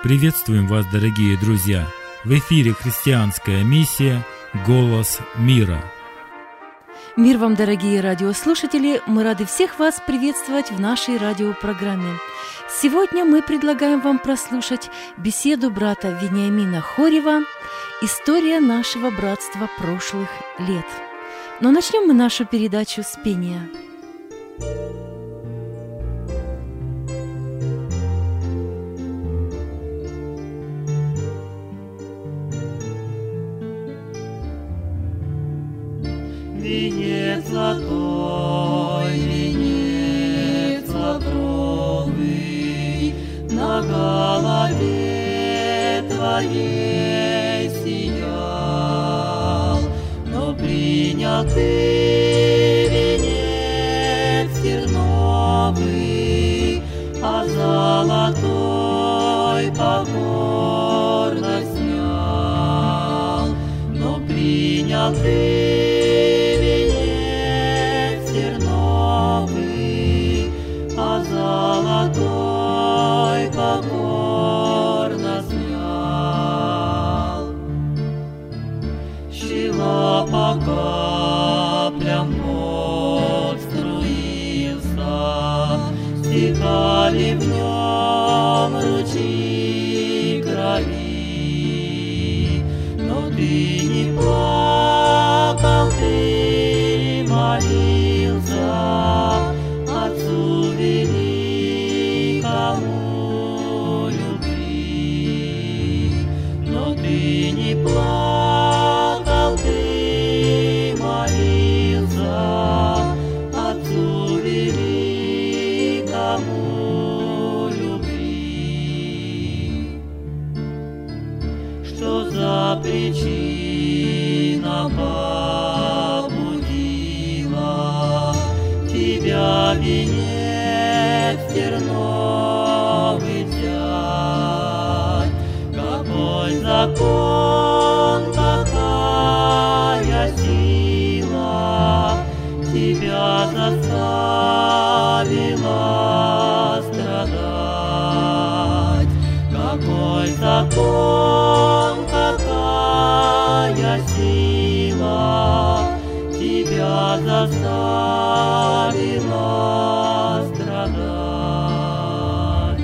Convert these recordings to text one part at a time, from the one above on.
Приветствуем вас, дорогие друзья! В эфире христианская миссия «Голос мира». Мир вам, дорогие радиослушатели! Мы рады всех вас приветствовать в нашей радиопрограмме. Сегодня мы предлагаем вам прослушать беседу брата Вениамина Хорева «История нашего братства прошлых лет». Но начнем мы нашу передачу с пения. Венец золотой, венец лавровый, на голове твоей сиял, но принял ты венец терновый, а золотой покорно снял, но принял ты золотой покорно снял. Щела по каплям пот струился, стекали в нем ручьи крови, но ты не плакал, ты молился Отцу великому любви, но ты не плакал, ты молился Отцу великому любви. Что за причина побудила тебя венец терновый взять? Какой закон, какая сила тебя заставила страдать? Какой закон, какая сила тебя заставила страдать?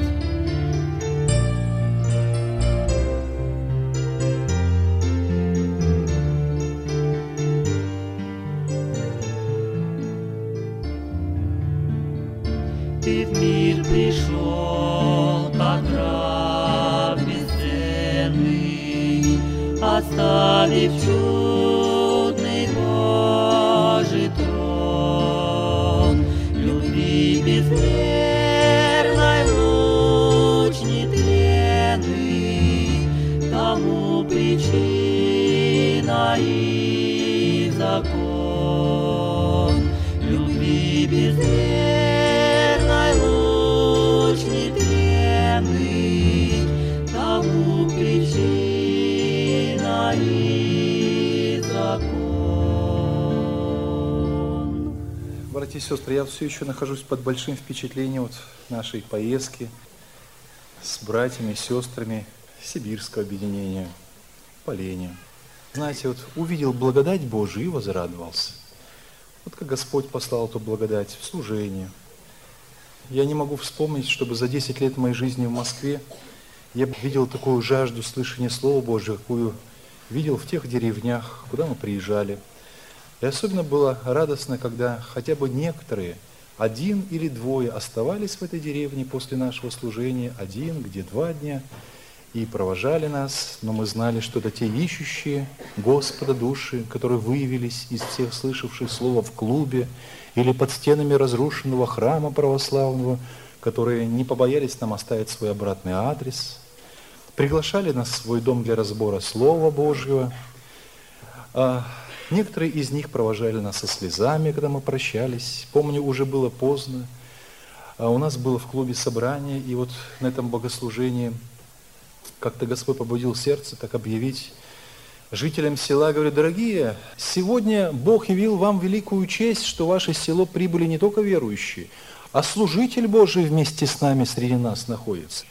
Ты в мир пришел, как раб бесценный, оставив чудный Божий трон, любви безмерной луч нетленный, тому причина и закон, любви безмерной луч нетленный, тому причина и закон. Братья и сестры, я все еще нахожусь под большим впечатлением нашей поездки с братьями и сестрами Сибирского объединения, Поленья. Знаете, увидел благодать Божию и возрадовался. Как Господь послал эту благодать в служение. Я не могу вспомнить, чтобы за 10 лет моей жизни в Москве я видел такую жажду слышания Слова Божьего, какую видел в тех деревнях, куда мы приезжали. И особенно было радостно, когда хотя бы некоторые, один или двое оставались в этой деревне после нашего служения, один, где 2 дня, и провожали нас, но мы знали, что это те ищущие Господа души, которые выявились из всех слышавших Слово в клубе или под стенами разрушенного храма православного, которые не побоялись нам оставить свой обратный адрес, приглашали нас в свой дом для разбора Слова Божьего. Некоторые из них провожали нас со слезами, когда мы прощались. Помню, уже было поздно. У нас было в клубе собрание, и на этом богослужении как-то Господь побудил сердце так объявить жителям села, говорю: дорогие, сегодня Бог явил вам великую честь, что в ваше село прибыли не только верующие, а служитель Божий вместе с нами среди нас находится.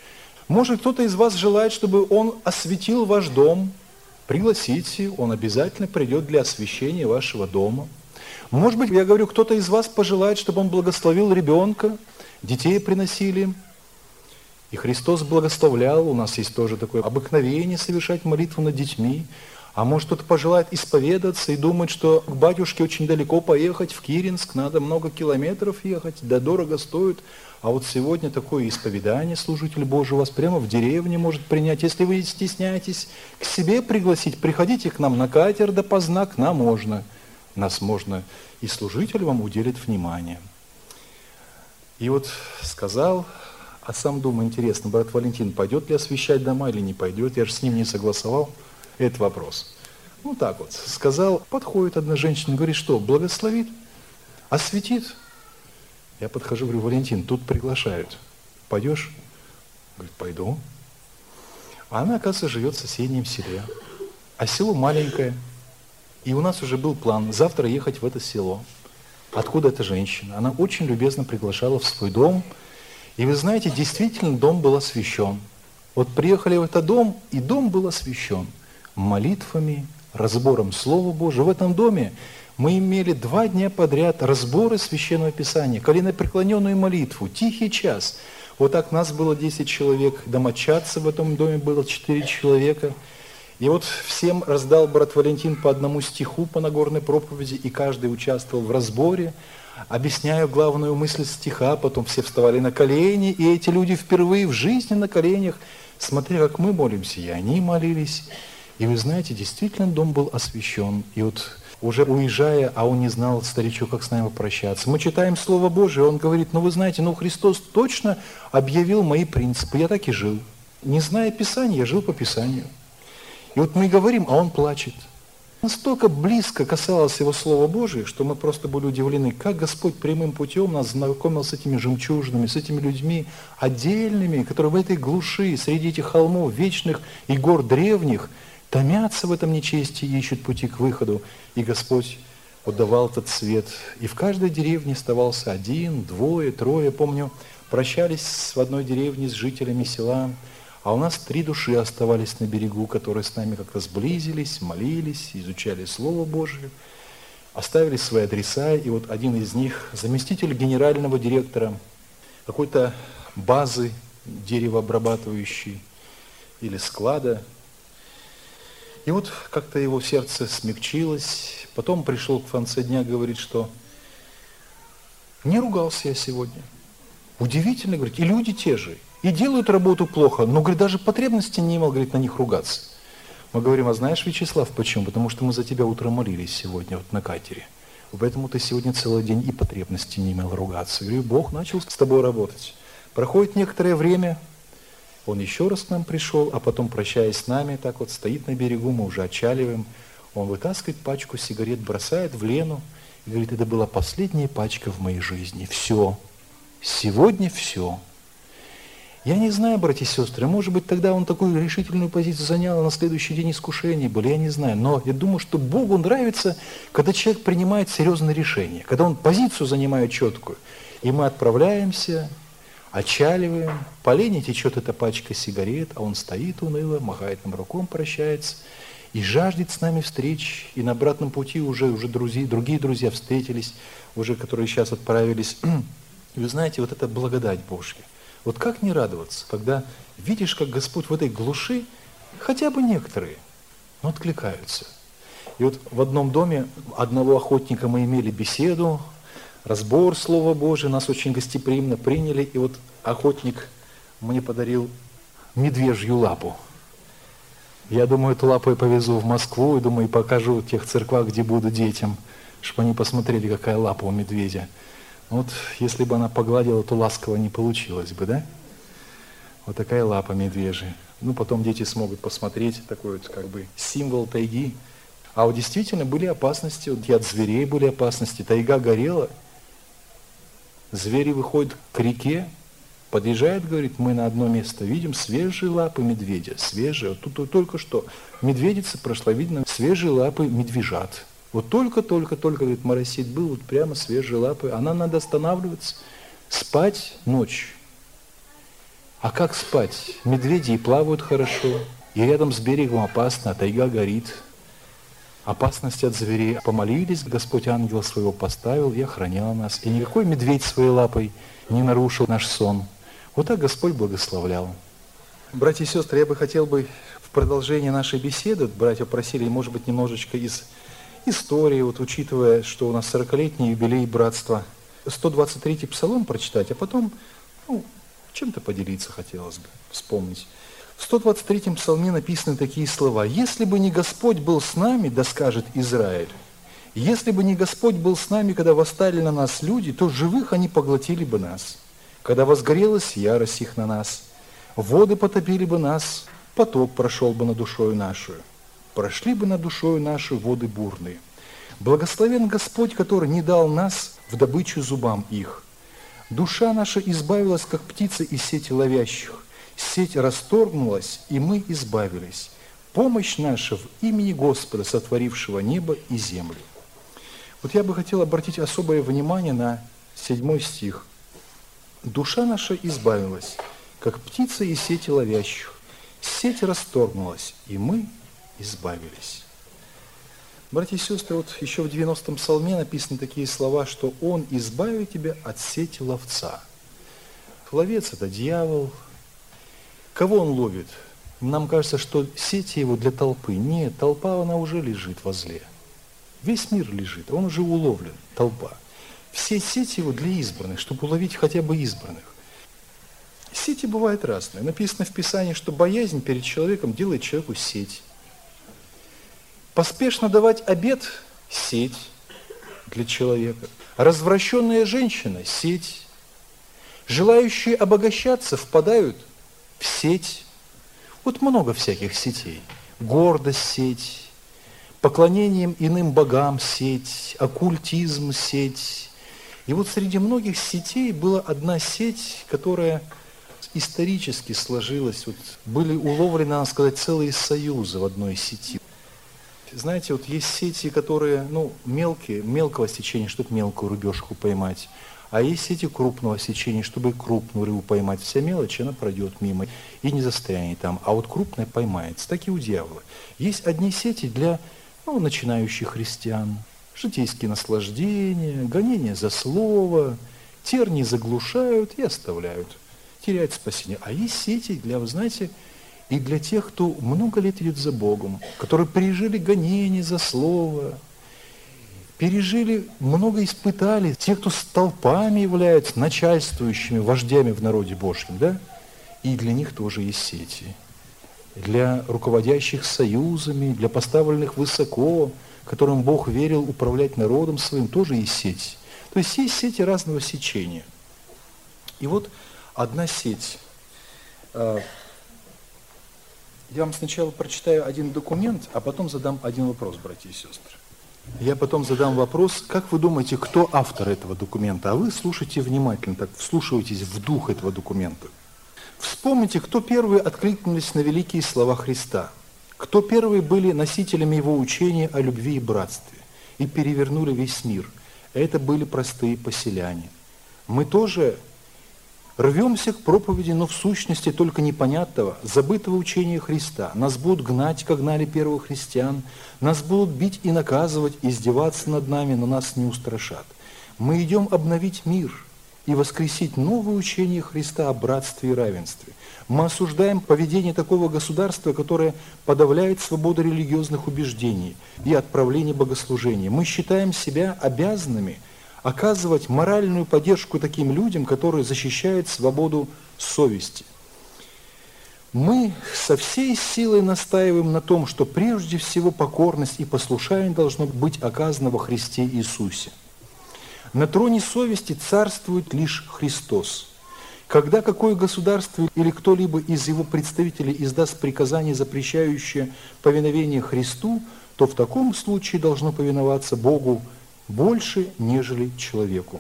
Может, кто-то из вас желает, чтобы он осветил ваш дом. Пригласите, он обязательно придет для освящения вашего дома. Может быть, я говорю, кто-то из вас пожелает, чтобы он благословил ребенка, детей приносили. И Христос благословлял, у нас есть тоже такое обыкновение совершать молитву над детьми. А может, кто-то пожелает исповедаться и думает, что к батюшке очень далеко поехать, в Киренск, надо много километров ехать, да дорого стоит. А вот сегодня такое исповедание, служитель Божий, вас прямо в деревне может принять. Если вы стесняетесь к себе пригласить, приходите к нам на катер допоздна, к нам можно. Нас можно, и служитель вам уделит внимание. И вот сказал, а сам думаю, интересно, брат Валентин, пойдет ли освящать дома или не пойдет? Я же с ним не согласовал этот вопрос. Ну так вот, сказал, подходит одна женщина, говорит, что, благословит, осветит? Я подхожу, говорю, Валентин, тут приглашают. Пойдешь? Говорит, пойду. А она, оказывается, живет в соседнем селе. А село маленькое. И у нас уже был план завтра ехать в это село. Откуда эта женщина? Она очень любезно приглашала в свой дом. И вы знаете, действительно, дом был освящен. Вот приехали в этот дом, и дом был освящен молитвами, разбором Слова Божьего. В этом доме мы имели 2 дня подряд разборы Священного Писания, коленопреклоненную молитву, тихий час. Вот так нас было 10 человек, домочадцев в этом доме было 4 человека. И вот всем раздал брат Валентин по одному стиху по Нагорной проповеди, и каждый участвовал в разборе, объясняя главную мысль стиха, потом все вставали на колени, и эти люди впервые в жизни на коленях, смотря как мы молимся, и они молились. И вы знаете, действительно дом был освящен. И вот уже уезжая, а он не знал, старичок, как с нами попрощаться. Мы читаем Слово Божие, он говорит, ну вы знаете, ну Христос точно объявил мои принципы, я так и жил. Не зная Писания, я жил по Писанию. И вот мы говорим, а он плачет. Настолько близко касалось его Слова Божие, что мы просто были удивлены, как Господь прямым путем нас знакомил с этими жемчужинами, с этими людьми отдельными, которые в этой глуши, среди этих холмов вечных и гор древних, томятся в этом нечестии и ищут пути к выходу. И Господь отдавал этот свет. И в каждой деревне оставался 1, 2, 3. Помню, прощались в одной деревне с жителями села, а у нас 3 души оставались на берегу, которые с нами как-то сблизились, молились, изучали Слово Божие, оставили свои адреса. И вот один из них, заместитель генерального директора какой-то базы деревообрабатывающей или склада. И вот как-то его сердце смягчилось. Потом пришел в конце дня, говорит, что не ругался я сегодня. Удивительно, говорит, и люди те же. И делают работу плохо, но, говорит, даже потребности не имел, говорит, на них ругаться. Мы говорим, а знаешь, Вячеслав, почему? Потому что мы за тебя утром молились сегодня вот на катере. Поэтому ты сегодня целый день и потребности не имел ругаться. Я говорю, Бог начал с тобой работать. Проходит некоторое время, он еще раз к нам пришел, а потом, прощаясь с нами, так вот стоит на берегу, мы уже отчаливаем. Он вытаскивает пачку сигарет, бросает в Лену и говорит, это была последняя пачка в моей жизни. Все. Сегодня все. Я не знаю, братья и сестры, может быть, тогда он такую решительную позицию занял, а на следующий день искушения были, я не знаю. Но я думаю, что Богу нравится, когда человек принимает серьезное решение, когда он позицию занимает четкую. И мы отправляемся, отчаливаем, по Лене течет эта пачка сигарет, а он стоит уныло, махает нам рукой, прощается и жаждет с нами встреч. И на обратном пути уже другие друзья встретились, уже которые сейчас отправились. И вы знаете, вот это благодать Божья. Вот как не радоваться, когда видишь, как Господь в этой глуши, хотя бы некоторые, но откликаются. И вот в одном доме одного охотника мы имели беседу, разбор Слова Божия, нас очень гостеприимно приняли, и вот охотник мне подарил медвежью лапу. Я думаю, эту лапу я повезу в Москву, и думаю, покажу в тех церквах, где буду детям, чтобы они посмотрели, какая лапа у медведя. Вот если бы она погладила, то ласково не получилось бы, да? Вот такая лапа медвежья. Ну, потом дети смогут посмотреть, такой вот как бы символ тайги. А вот действительно были опасности, вот и от зверей были опасности. Тайга горела, звери выходят к реке, подъезжают, говорит, мы на одно место видим свежие лапы медведя, свежие. Вот тут только что медведица прошла, видно, свежие лапы медвежат. Вот только, говорит, моросит был, вот прямо свежие лапы. Она надо останавливаться, спать ночь. А как спать? Медведи и плавают хорошо, и рядом с берегом опасно, тайга горит. Опасность от зверей. Помолились, Господь ангела своего поставил и охранял нас. И никакой медведь своей лапой не нарушил наш сон. Вот так Господь благословлял. Братья и сестры, я бы хотел в продолжении нашей беседы, братья просили, может быть, немножечко из истории, вот учитывая, что у нас 40-летний юбилей братства, 123-й псалом прочитать, а потом, чем-то поделиться хотелось бы, вспомнить. В 123-м псалме написаны такие слова: «Если бы не Господь был с нами, да скажет Израиль, если бы не Господь был с нами, когда восстали на нас люди, то живых они поглотили бы нас. Когда возгорелась ярость их на нас, воды потопили бы нас, поток прошел бы над душою нашу, прошли бы над душою нашу воды бурные. Благословен Господь, который не дал нас в добычу зубам их. Душа наша избавилась, как птица из сети ловящих. Сеть расторгнулась, и мы избавились. Помощь наша в имени Господа, сотворившего небо и землю». Вот я бы хотел обратить особое внимание на 7 стих. «Душа наша избавилась, как птица из сети ловящих. Сеть расторгнулась, и мы избавились». Братья и сестры, вот еще в 90-м псалме написаны такие слова, что «Он избавит тебя от сети ловца». Ловец – это дьявол. Кого он ловит? Нам кажется, что сети его для толпы. Нет, толпа, она уже лежит возле. Весь мир лежит, он уже уловлен, толпа. Все сети его для избранных, чтобы уловить хотя бы избранных. Сети бывают разные. Написано в Писании, что боязнь перед человеком делает человеку сеть. Поспешно давать обет – сеть для человека. Развращенная женщина – сеть. Желающие обогащаться впадают в сеть. Вот много всяких сетей. Гордость – сеть. Поклонением иным богам – сеть. Оккультизм – сеть. И вот среди многих сетей была одна сеть, которая исторически сложилась. Вот были уловлены, надо сказать, целые союзы в одной сети. Знаете, вот есть сети, которые, мелкие, мелкого сечения, чтобы мелкую рыбешку поймать. А есть сети крупного сечения, чтобы крупную рыбу поймать. Вся мелочь, она пройдет мимо и не застрянет там. А вот крупная поймается. Так и у дьявола. Есть одни сети для начинающих христиан. Житейские наслаждения, гонения за слово, тернии заглушают и оставляют. Теряют спасение. А есть сети для, вы знаете, и для тех, кто много лет идет за Богом, которые пережили гонения за слово, пережили, много испытали, те, кто столпами являются начальствующими вождями в народе Божьем, да? И для них тоже есть сети. Для руководящих союзами, для поставленных высоко, которым Бог верил управлять народом своим, тоже есть сети. То есть есть сети разного сечения. И вот одна сеть. Я вам сначала прочитаю один документ, а потом задам один вопрос, братья и сестры. Я потом задам вопрос, как вы думаете, кто автор этого документа? А вы слушайте внимательно, так вслушивайтесь в дух этого документа. Вспомните, кто первые откликнулись на великие слова Христа, кто первые были носителями Его учения о любви и братстве и перевернули весь мир. Это были простые поселяне. Мы тоже рвемся к проповеди, но в сущности только непонятного, забытого учения Христа. Нас будут гнать, как гнали первых христиан. Нас будут бить и наказывать, издеваться над нами, но нас не устрашат. Мы идем обновить мир и воскресить новое учение Христа о братстве и равенстве. Мы осуждаем поведение такого государства, которое подавляет свободу религиозных убеждений и отправление богослужения. Мы считаем себя обязанными оказывать моральную поддержку таким людям, которые защищают свободу совести. Мы со всей силой настаиваем на том, что прежде всего покорность и послушание должно быть оказано во Христе Иисусе. На троне совести царствует лишь Христос. Когда какое государство или кто-либо из его представителей издаст приказание, запрещающее повиновение Христу, то в таком случае должно повиноваться Богу больше, нежели человеку.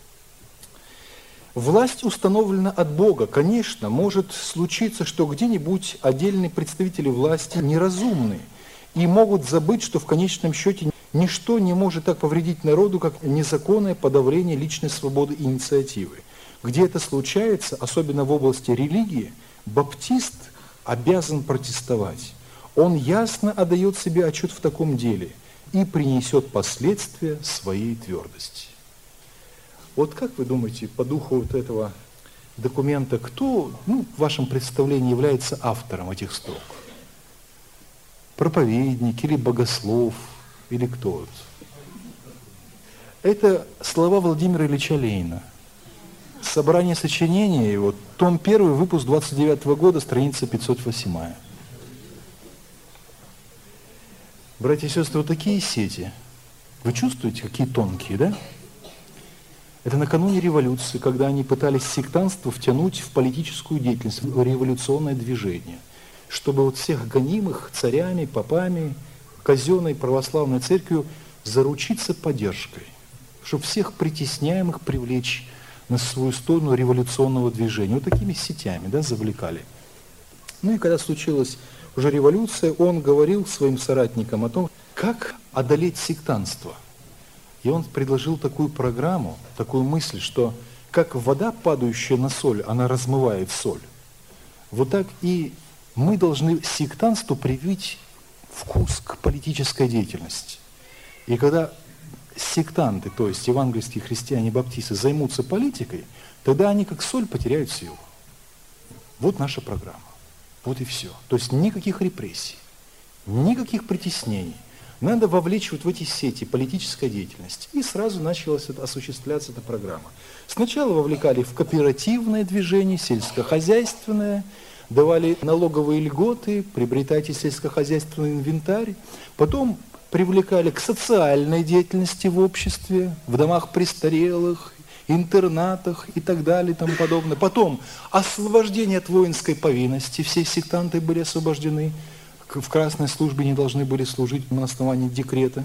Власть установлена от Бога. Конечно, может случиться, что где-нибудь отдельные представители власти неразумны и могут забыть, что в конечном счете ничто не может так повредить народу, как незаконное подавление личной свободы и инициативы. где это случается, особенно в области религии, баптист обязан протестовать. Он ясно отдает себе отчет в таком деле и принесет последствия своей твердости. Вот как вы думаете, по духу вот этого документа, кто, в вашем представлении является автором этих строк? Проповедник или богослов, или кто это? Это слова Владимира Ильича Ленина. Собрание сочинений его, том 1, выпуск 29 года, страница 508. Братья и сестры, вот такие сети. Вы чувствуете, какие тонкие, да? Это накануне революции, когда они пытались сектантство втянуть в политическую деятельность, в революционное движение, чтобы вот всех гонимых царями, попами, казенной православной церковью заручиться поддержкой, чтобы всех притесняемых привлечь на свою сторону революционного движения. Вот такими сетями, да, завлекали. Ну и когда случилась уже революция, он говорил своим соратникам о том, как одолеть сектантство. И он предложил такую программу, такую мысль, что как вода, падающая на соль, она размывает соль, вот так и мы должны сектантству привить вкус к политической деятельности. И когда сектанты, то есть евангельские христиане, баптисты, займутся политикой, тогда они как соль потеряют силу. Вот наша программа. Вот и все. То есть никаких репрессий, никаких притеснений. Надо вовлечь вот в эти сети политической деятельности. И сразу началась осуществляться эта программа. Сначала вовлекали в кооперативное движение, сельскохозяйственное, давали налоговые льготы, приобретайте сельскохозяйственный инвентарь. Потом привлекали к социальной деятельности в обществе, в домах престарелых, интернатах и так далее и тому подобное. Потом освобождение от воинской повинности. Все сектанты были освобождены. В красной службе не должны были служить на основании декрета.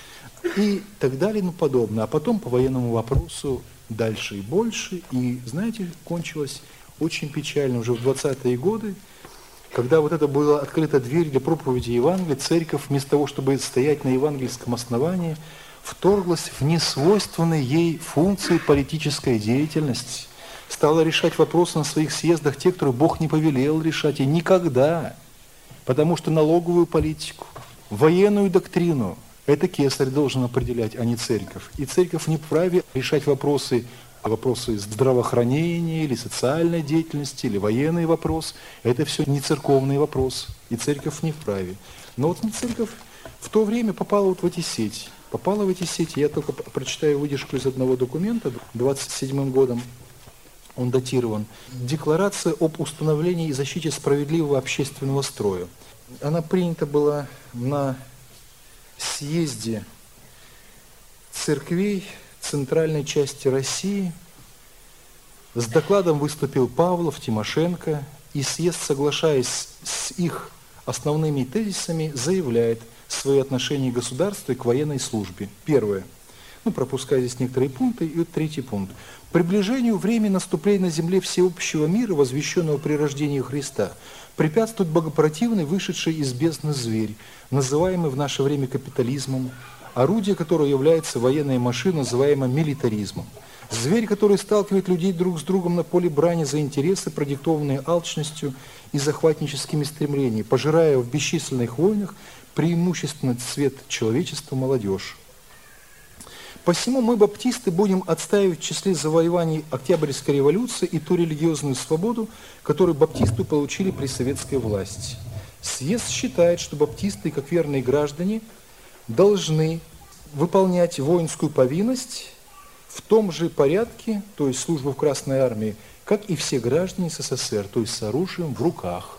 И так далее и тому подобное. А потом по военному вопросу дальше и больше. И, знаете, кончилось очень печально уже в 20-е годы, когда вот это была открыта дверь для проповеди Евангелия, церковь вместо того, чтобы стоять на евангельском основании, вторглась в несвойственные ей функции политической деятельности, стала решать вопросы на своих съездах, те, которые Бог не повелел решать, и никогда. Потому что налоговую политику, военную доктрину это кесарь должен определять, а не церковь. И церковь не вправе решать вопросы здравоохранения или социальной деятельности, или военный вопрос. Это все не церковный вопрос, и церковь не вправе. Но вот церковь в то время попала вот в эти сети. Попала в эти сети. Я только прочитаю выдержку из одного документа, 27-м годом он датирован. Декларация об установлении и защите справедливого общественного строя. Она принята была на съезде церквей центральной части России. С докладом выступил Павлов, Тимошенко, и съезд, соглашаясь с их основными тезисами, заявляет свои отношения государства к военной службе. Первое. Пропуская здесь некоторые пункты, и вот третий пункт. Приближению времени наступления на земле всеобщего мира, возвещенного при рождении Христа, препятствует богопротивный, вышедший из бездны зверь, называемый в наше время капитализмом, орудие которого является военная машина, называемая милитаризмом. Зверь, который сталкивает людей друг с другом на поле брани за интересы, продиктованные алчностью и захватническими стремлениями, пожирая в бесчисленных войнах преимущественно цвет человечества, молодежь. Посему мы, баптисты, будем отстаивать в числе завоеваний Октябрьской революции и ту религиозную свободу, которую баптисты получили при советской власти. Съезд считает, что баптисты, как верные граждане, должны выполнять воинскую повинность в том же порядке, то есть службу в Красной Армии, как и все граждане СССР, то есть с оружием в руках.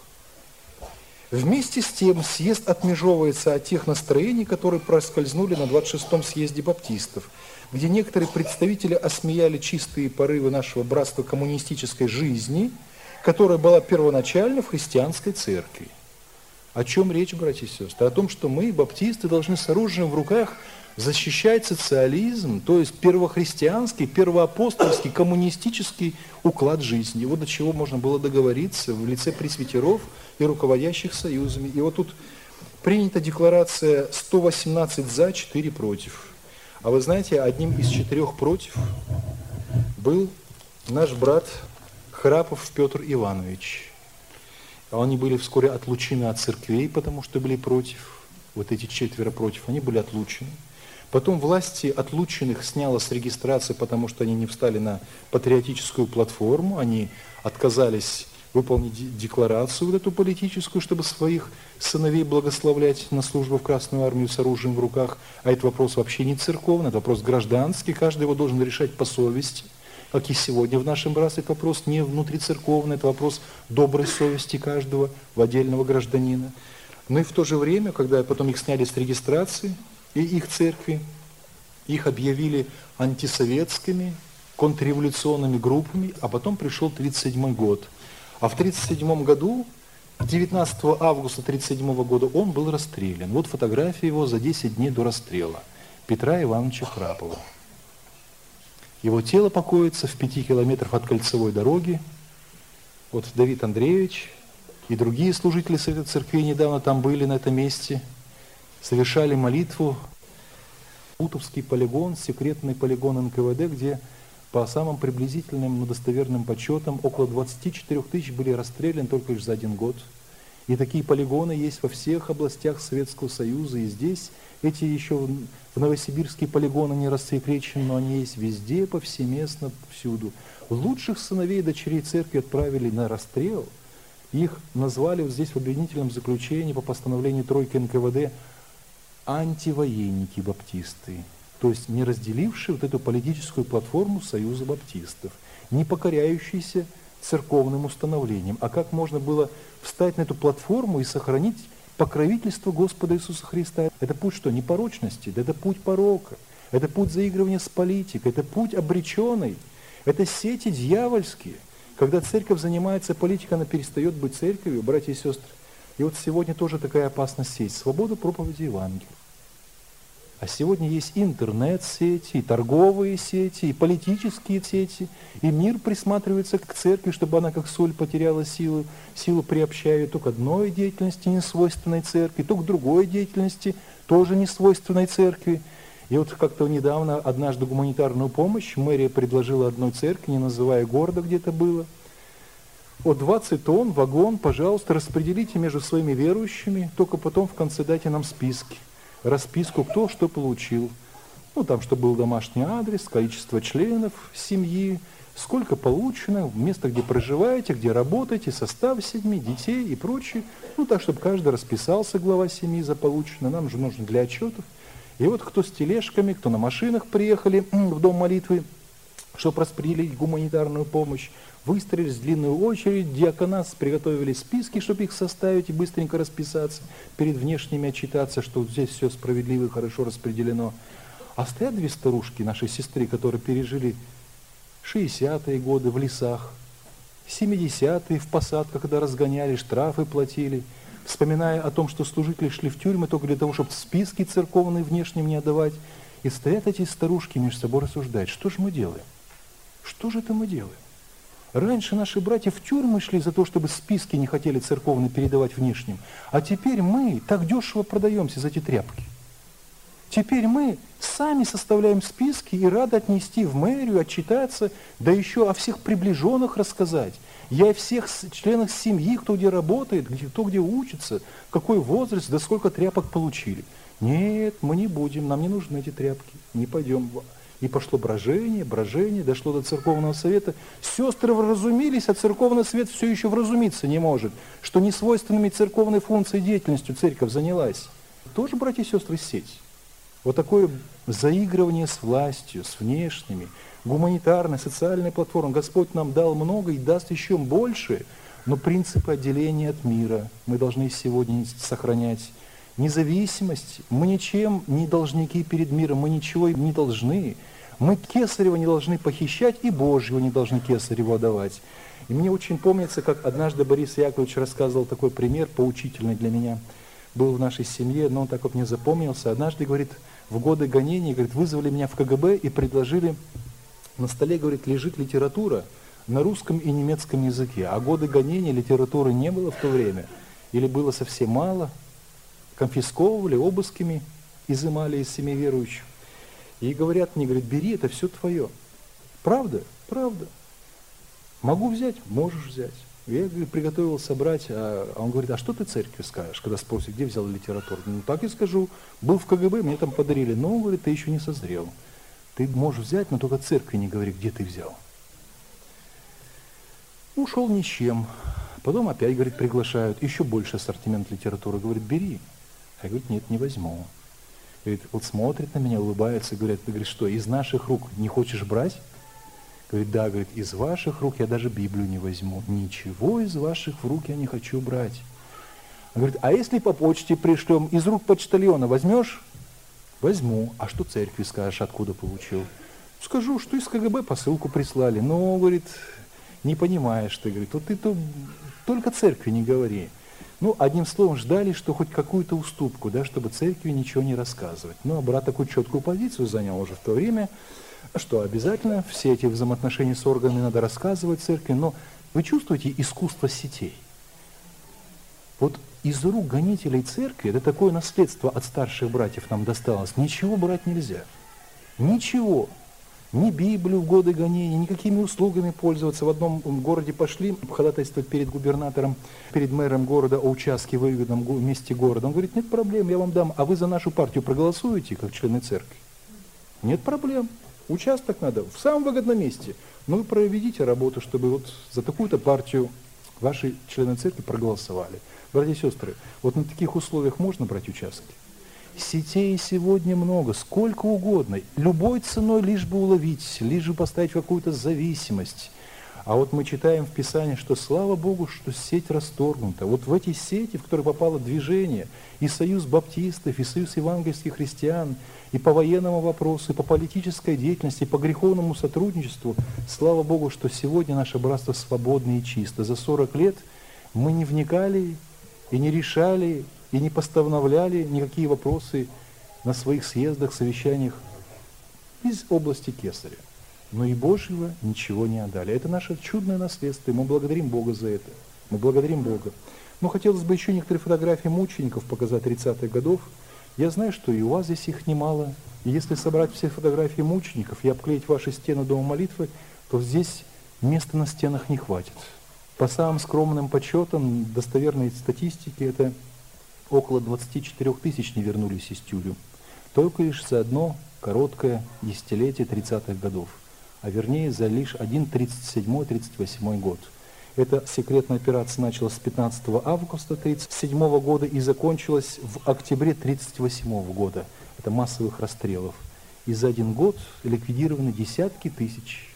Вместе с тем съезд отмежевывается от тех настроений, которые проскользнули на 26-м съезде баптистов, где некоторые представители осмеяли чистые порывы нашего братства коммунистической жизни, которая была первоначально в христианской церкви. О чем речь, братья и сестры? О том, что мы, баптисты, должны с оружием в руках защищать социализм, то есть первохристианский, первоапостольский, коммунистический уклад жизни. Вот до чего можно было договориться в лице пресвитеров и руководящих союзами. И вот тут принята декларация 118 за, 4 против. А вы знаете, одним из 4 против был наш брат Храпов Петр Иванович. Они были вскоре отлучены от церквей, потому что были против. Вот эти 4 против, они были отлучены. Потом власти отлученных сняло с регистрации, потому что они не встали на патриотическую платформу, они отказались выполнить декларацию вот эту политическую, чтобы своих сыновей благословлять на службу в Красную армию с оружием в руках. А этот вопрос вообще не церковный, это вопрос гражданский, каждый его должен решать по совести. Как и сегодня в нашем братстве, это вопрос не внутрицерковный, это вопрос доброй совести каждого отдельного гражданина. Но и в то же время, когда потом их сняли с регистрации, и их церкви, их объявили антисоветскими, контрреволюционными группами, а потом пришел 1937 год. А в 1937 году, 19 августа 1937 года, он был расстрелян. Вот фотография его за 10 дней до расстрела. Петра Ивановича Храпова. Его тело покоится в 5 километрах от кольцевой дороги. Вот Давид Андреевич и другие служители Совета Церкви недавно там были, на этом месте, совершали молитву. Утовский полигон, секретный полигон НКВД, где по самым приблизительным, но достоверным подсчетам около 24 тысяч были расстреляны только лишь за 1 год. И такие полигоны есть во всех областях Советского Союза, и здесь эти еще в Новосибирске полигоны не рассекречены, но они есть везде, повсеместно, всюду. Лучших сыновей и дочерей церкви отправили на расстрел. Их назвали вот здесь в обвинительном заключении по постановлению тройки НКВД антивоенники баптисты. То есть не разделившие вот эту политическую платформу Союза баптистов, не покоряющиеся церковным установлениям. А как можно было встать на эту платформу и сохранить покровительство Господа Иисуса Христа? Это путь что? Непорочности, это путь порока, это путь заигрывания с политикой, это путь обреченный, это сети дьявольские. Когда церковь занимается политикой, она перестает быть церковью, братья и сестры. И вот сегодня тоже такая опасность сеть. Свобода проповеди Евангелия. А сегодня есть интернет-сети, и торговые сети, и политические сети, и мир присматривается к церкви, чтобы она как соль потеряла силу приобщая то к одной деятельности, несвойственной церкви, то к другой деятельности, тоже несвойственной церкви. И вот как-то недавно, однажды гуманитарную помощь мэрия предложила одной церкви, не называя города, где это было. Вот 20 тонн, вагон, пожалуйста, распределите между своими верующими, только потом в конце дайте нам списки. Расписку, кто что получил. Ну, там, чтобы был домашний адрес, количество членов семьи, сколько получено, место, где проживаете, где работаете, состав семьи, детей и прочее. Ну, так, чтобы каждый расписался, глава семьи, за полученное. Нам же нужно для отчетов. И вот кто с тележками, кто на машинах приехали в дом молитвы, чтобы распределить гуманитарную помощь, выстроились в длинную очередь, диаконат приготовили списки, чтобы их составить и быстренько расписаться, перед внешними отчитаться, что вот здесь все справедливо и хорошо распределено. А стоят 2 старушки, нашей сестры, которые пережили 60-е годы в лесах, 70-е в посадках, когда разгоняли, штрафы платили, вспоминая о том, что служители шли в тюрьмы только для того, чтобы списки церковные внешним не отдавать. И стоят эти старушки между собой рассуждают, что же мы делаем? Что же это мы делаем? Раньше наши братья в тюрьмы шли за то, чтобы списки не хотели церковные передавать внешним. А теперь мы так дешево продаемся за эти тряпки. Теперь мы сами составляем списки и рады отнести в мэрию, отчитаться, да еще о всех приближенных рассказать. Я о всех членах семьи, кто где работает, кто где учится, какой возраст, да сколько тряпок получили. Нет, мы не будем, нам не нужны эти тряпки, не пойдем. И пошло брожение, дошло до церковного совета. Сестры вразумились, а церковный совет все еще вразумиться не может, что несвойственными церковной функцией деятельностью церковь занялась. Тоже, братья и сестры, сеть. Вот такое заигрывание с властью, с внешними, гуманитарной, социальной платформой. Господь нам дал много и даст еще больше, но принципы отделения от мира мы должны сегодня сохранять. Независимость. Мы ничем не должники перед миром, мы ничего не должны. Мы Кесарева не должны похищать и Божьего не должны Кесареву отдавать. И мне очень помнится, как однажды Борис Яковлевич рассказывал такой пример, поучительный для меня, был в нашей семье, но он так вот мне запомнился. Однажды, говорит, в годы гонений, говорит, вызвали меня в КГБ и предложили, на столе, говорит, лежит литература на русском и немецком языке, а годы гонений литературы не было в то время, или было совсем мало, конфисковывали, обысками изымали из семей верующих. И говорят мне, говорят, бери, это все твое. Правда? Правда. Могу взять? Можешь взять. Я, говорит, приготовил собрать, а он говорит, а что ты церкви скажешь, когда спросит, где взял литературу? Ну, так и скажу, был в КГБ, мне там подарили, но, говорит, ты еще не созрел. Ты можешь взять, но только церкви не говори, где ты взял. Ушел ни с чем. Потом опять, говорит, приглашают, еще больше ассортимент литературы. Говорит, бери. Я говорю, нет, не возьму. Говорит, вот смотрит на меня, улыбается, говорит, ты, говорит, что, из наших рук не хочешь брать? Говорит, да, говорит, из ваших рук я даже Библию не возьму. Ничего из ваших рук я не хочу брать. Он говорит, а если по почте пришлем, из рук почтальона возьмешь? Возьму. А что церкви скажешь, откуда получил? Скажу, что из КГБ посылку прислали. Но, говорит, не понимаешь ты, говорит, вот ты только церкви не говори. Ну, одним словом, ждали, что хоть какую-то уступку, да, чтобы церкви ничего не рассказывать. Ну, а брат такую четкую позицию занял уже в то время, что обязательно все эти взаимоотношения с органами надо рассказывать церкви, но вы чувствуете искусство сетей? Вот из рук гонителей церкви, это такое наследство от старших братьев нам досталось, ничего брать нельзя. Ничего. Ни Библию в годы гонений, никакими услугами пользоваться. В одном городе пошли ходатайствовать перед губернатором, перед мэром города о участке в выгодном месте города. Он говорит, нет проблем, я вам дам, а вы за нашу партию проголосуете, как члены церкви? Нет проблем. Участок надо в самом выгодном месте. Но вы проведите работу, чтобы вот за такую-то партию ваши члены церкви проголосовали. Братья и сестры, вот на таких условиях можно брать участки? Сетей сегодня много, сколько угодно, любой ценой лишь бы уловить, лишь бы поставить какую-то зависимость. А вот мы читаем в Писании, что слава Богу, что сеть расторгнута. Вот в эти сети, в которые попало движение, и союз баптистов, и союз евангельских христиан, и по военному вопросу, и по политической деятельности, и по греховному сотрудничеству, слава Богу, что сегодня наше братство свободно и чисто. За 40 лет мы не вникали и не решали, и не постановляли никакие вопросы на своих съездах, совещаниях из области Кесаря. Но и Божьего ничего не отдали. Это наше чудное наследство, и мы благодарим Бога за это. Мы благодарим Бога. Но хотелось бы еще некоторые фотографии мучеников показать 30-х годов. Я знаю, что и у вас здесь их немало. И если собрать все фотографии мучеников и обклеить ваши стены дома молитвы, то здесь места на стенах не хватит. По самым скромным подсчетам, достоверной статистики, это около 24 тысяч не вернулись из тюрем. Только лишь за одно короткое десятилетие 30-х годов. А вернее, за лишь один 37-38 год. Эта секретная операция началась с 15 августа 1937 года и закончилась в октябре 1938 года. Это массовых расстрелов. И за один год ликвидированы десятки тысяч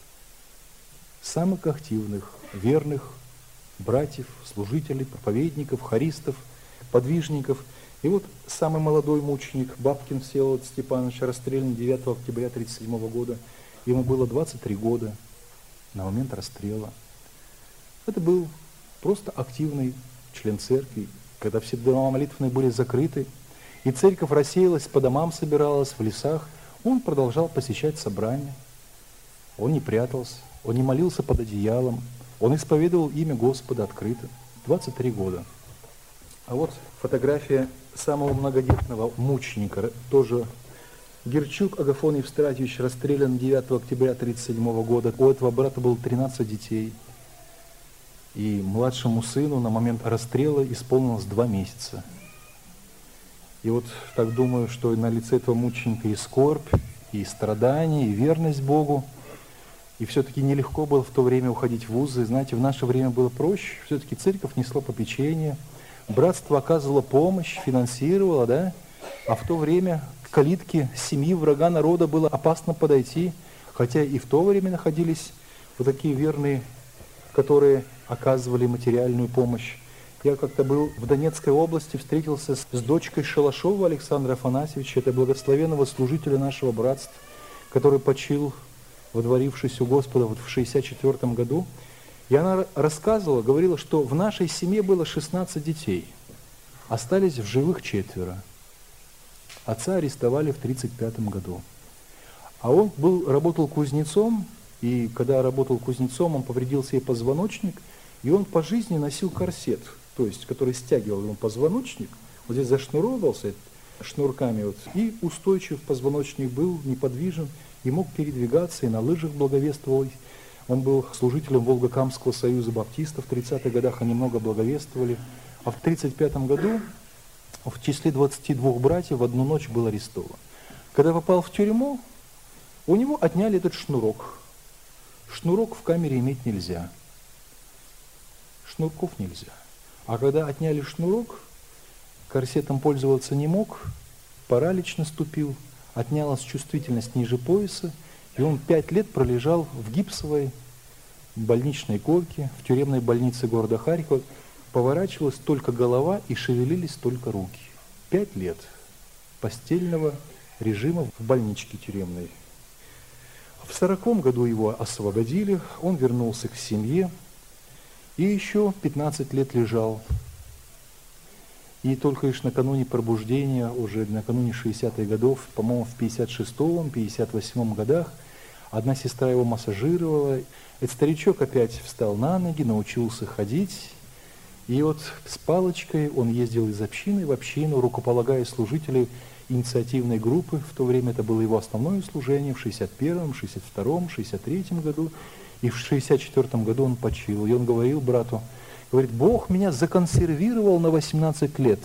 самых активных, верных братьев, служителей, проповедников, хористов, подвижников. И вот самый молодой мученик Бабкин Всеволод Степанович расстрелян 9 октября 1937 года. Ему было 23 года на момент расстрела. Это был просто активный член церкви, когда все дома молитвенные были закрыты, и церковь рассеялась, по домам собиралась, в лесах. Он продолжал посещать собрания. Он не прятался, он не молился под одеялом, он исповедовал имя Господа открыто. 23 года. А вот фотография самого многодетного мученика, тоже Герчук Агафон Евстратьевич, расстрелян 9 октября 1937 года. У этого брата было 13 детей. И младшему сыну на момент расстрела исполнилось 2 месяца. И вот так думаю, что на лице этого мученика и скорбь, и страдания, и верность Богу. И все-таки нелегко было в то время уходить в вузы. Знаете, в наше время было проще. Все-таки церковь несла попечение, братство оказывало помощь, финансировало, да? А в то время к калитке семьи врага народа было опасно подойти, хотя и в то время находились вот такие верные, которые оказывали материальную помощь. Я как-то был в Донецкой области, встретился с дочкой Шалашова Александра Афанасьевича, это благословенного служителя нашего братства, который почил, водворившись у Господа вот в 1964 году. И она рассказывала, говорила, что в нашей семье было 16 детей, остались в живых 4. Отца арестовали в 1935 году. А он работал кузнецом, и когда работал кузнецом, он повредил себе позвоночник, и он по жизни носил корсет, то есть, который стягивал ему позвоночник, вот здесь зашнуровался шнурками, вот, и устойчив позвоночник был, неподвижен, и мог передвигаться, и на лыжах благовествовал. Он был служителем Волгокамского союза баптистов. В 30-х годах они много благовествовали. А в 1935 году в числе 22 братьев в одну ночь был арестован. Когда попал в тюрьму, у него отняли этот шнурок. Шнурок в камере иметь нельзя. Шнурков нельзя. А когда отняли шнурок, корсетом пользоваться не мог, паралич наступил, отнялась чувствительность ниже пояса, и он 5 лет пролежал в гипсовой больничной койке в тюремной больнице города Харькова. Поворачивалась только голова и шевелились только руки. 5 лет постельного режима в больничке тюремной. В 1940 году его освободили, он вернулся к семье и еще 15 лет лежал. И только лишь накануне пробуждения, уже накануне 60-х годов, по-моему, в 56-м, 58-м годах, одна сестра его массажировала. Этот старичок опять встал на ноги, научился ходить. И вот с палочкой он ездил из общины в общину, рукополагая служителей инициативной группы. В то время это было его основное служение в 61-м, 62-м, 63-м году. И в 64-м году он почил. И он говорил брату, говорит, Бог меня законсервировал на 18 лет.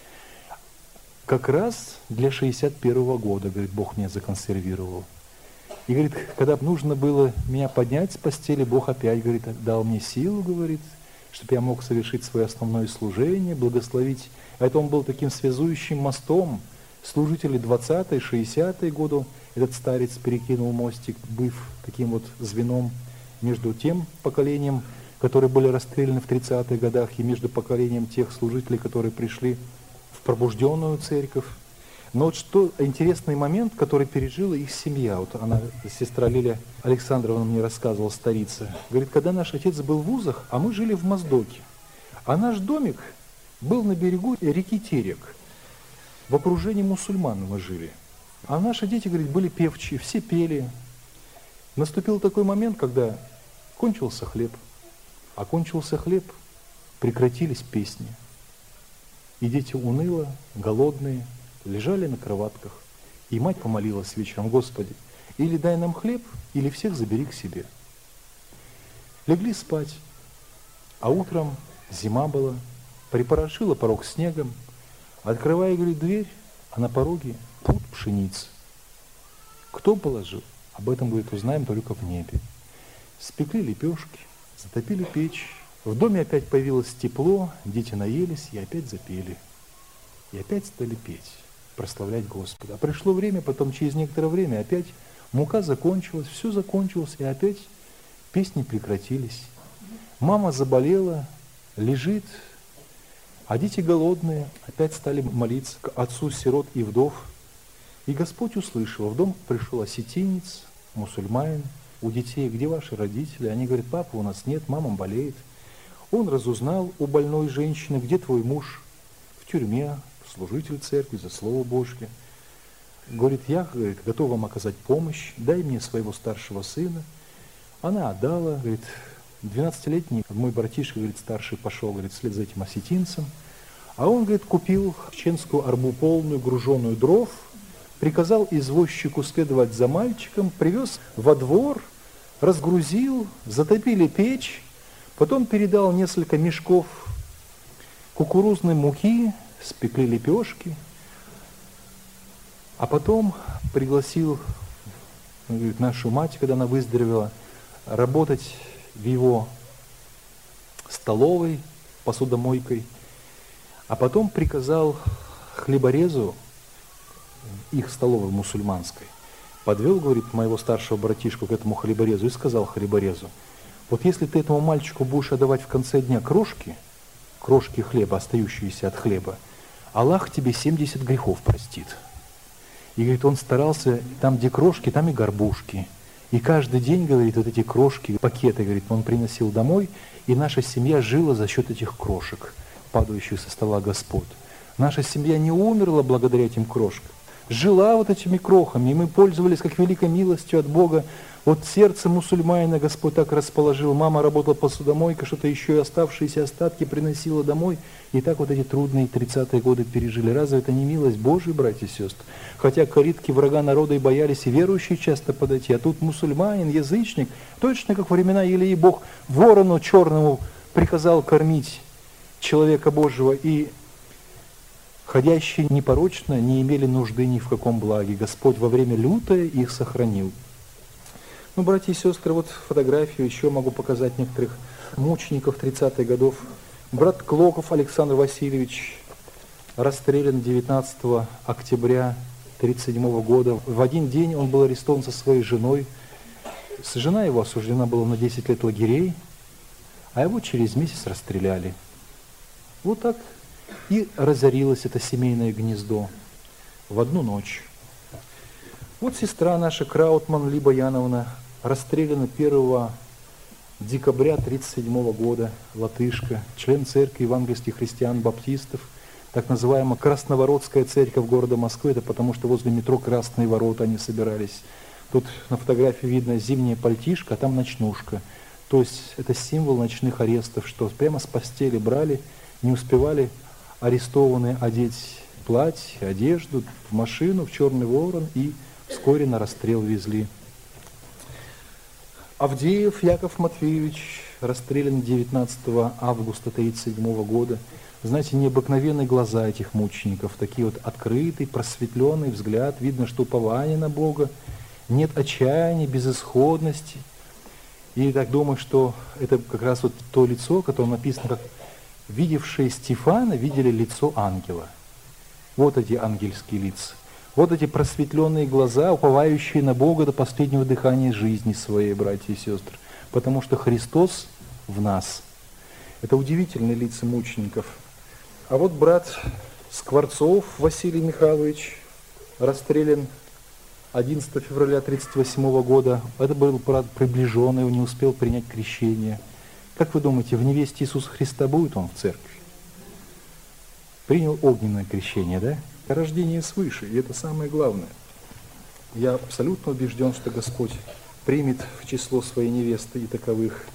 Как раз для 61-го года, говорит, Бог меня законсервировал. И говорит, когда нужно было меня поднять с постели, Бог опять, говорит, дал мне силу, говорит, чтобы я мог совершить свое основное служение, благословить. Это он был таким связующим мостом. Служители 20-е, 60-е годы, этот старец перекинул мостик, быв таким вот звеном между тем поколением, которые были расстреляны в 30-х годах, и между поколением тех служителей, которые пришли в пробужденную церковь. Но вот что интересный момент, который пережила их семья. Вот она, сестра Лилия Александровна мне рассказывала, старица. Говорит, когда наш отец был в вузах, а мы жили в Моздоке. А наш домик был на берегу реки Терек. В окружении мусульман мы жили. А наши дети, говорит, были певчие, все пели. Наступил такой момент, когда кончился хлеб. А кончился хлеб, прекратились песни. И дети уныло, голодные, лежали на кроватках. И мать помолилась вечером, Господи, или дай нам хлеб, или всех забери к себе. Легли спать, а утром зима была, припорошила порог снегом, открывая, говорит, дверь, а на пороге пуд пшеницы. Кто положил? Об этом, говорит, узнаем только в небе. Спекли лепешки, затопили печь. В доме опять появилось тепло, дети наелись и опять запели. И опять стали петь, прославлять Господа. А пришло время, потом через некоторое время опять мука закончилась, все закончилось, и опять песни прекратились. Мама заболела, лежит, а дети голодные, опять стали молиться к отцу сирот и вдов. И Господь услышал, в дом пришел осетинец, мусульманин, у детей, где ваши родители? Они говорят, папы у нас нет, мама болеет. Он разузнал у больной женщины, где твой муж? В тюрьме, служитель церкви, за Слово Божье. Говорит, я, говорит, готов вам оказать помощь, дай мне своего старшего сына. Она отдала, говорит, 12-летний мой братишка, говорит, старший пошел, говорит, вслед за этим осетинцем. А он, говорит, купил чеченскую арбу полную, груженную дров, приказал извозчику следовать за мальчиком, привез во двор, разгрузил, затопили печь, потом передал несколько мешков кукурузной муки, спекли лепешки, а потом пригласил, говорит, нашу мать, когда она выздоровела, работать в его столовой, посудомойкой, а потом приказал хлеборезу, их столовой мусульманской, подвел, говорит, моего старшего братишку к этому хлеборезу и сказал хлеборезу, вот если ты этому мальчику будешь отдавать в конце дня крошки хлеба, остающиеся от хлеба, Аллах тебе 70 грехов простит. И, говорит, он старался, там, где крошки, там и горбушки. И каждый день, говорит, вот эти крошки, пакеты, говорит, он приносил домой, и наша семья жила за счет этих крошек, падающих со стола Господ. Наша семья не умерла благодаря этим крошкам, жила вот этими крохами, и мы пользовались как великой милостью от Бога. Вот сердце мусульманина Господь так расположил. Мама работала посудомойкой, что-то еще и оставшиеся остатки приносила домой. И так вот эти трудные 30-е годы пережили. Разве это не милость Божия, братья и сестры? Хотя к калитке врага народа и боялись и верующие часто подойти. А тут мусульманин, язычник, точно как во времена Илии Бог ворону черному приказал кормить человека Божьего. И ходящие непорочно не имели нужды ни в каком благе. Господь во время лютое их сохранил. Ну, братья и сестры, вот фотографию еще могу показать некоторых мучеников 30-х годов. Брат Клоков Александр Васильевич расстрелян 19 октября 1937 года. В один день он был арестован со своей женой. Жена его осуждена была на 10 лет лагерей, а его через месяц расстреляли. Вот так и разорилось это семейное гнездо в одну ночь. Вот сестра наша Краутман Либа Яновна расстреляна 1 декабря 1937 года, латышка, член церкви евангельских христиан-баптистов, так называемая Красноворотская церковь города Москвы, это потому что возле метро Красные ворота они собирались. Тут на фотографии видно зимняя пальтишка, а там ночнушка. То есть это символ ночных арестов, что прямо с постели брали, не успевали арестованные одеть платье, одежду, в машину, в Черный Ворон и вскоре на расстрел везли. Авдеев Яков Матвеевич расстрелян 19 августа 1937 года. Знаете, необыкновенные глаза этих мучеников, такие вот открытый, просветленный взгляд. Видно, что упование на Бога, нет отчаяния, безысходности. И так думаю, что это как раз вот то лицо, которое написано, как видевшие Стефана видели лицо ангела. Вот эти ангельские лица. Вот эти просветленные глаза, уповающие на Бога до последнего дыхания жизни своей, братья и сестры. Потому что Христос в нас. Это удивительные лица мучеников. А вот брат Скворцов Василий Михайлович расстрелян 11 февраля 1938 года. Это был брат приближенный, он не успел принять крещение. Как вы думаете, в невесте Иисуса Христа будет он в церкви? Принял огненное крещение, да? Рождение свыше, и это самое главное. Я абсолютно убежден, что Господь примет в число своей невесты и таковых.